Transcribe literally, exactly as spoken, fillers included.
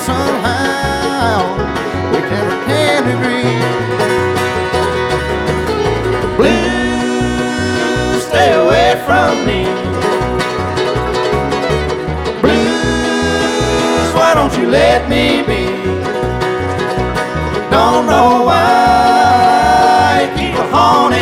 somehow we never can agree. Blues, stay away from me. Blues, why don't you let me be? Don't know why you keep a haunting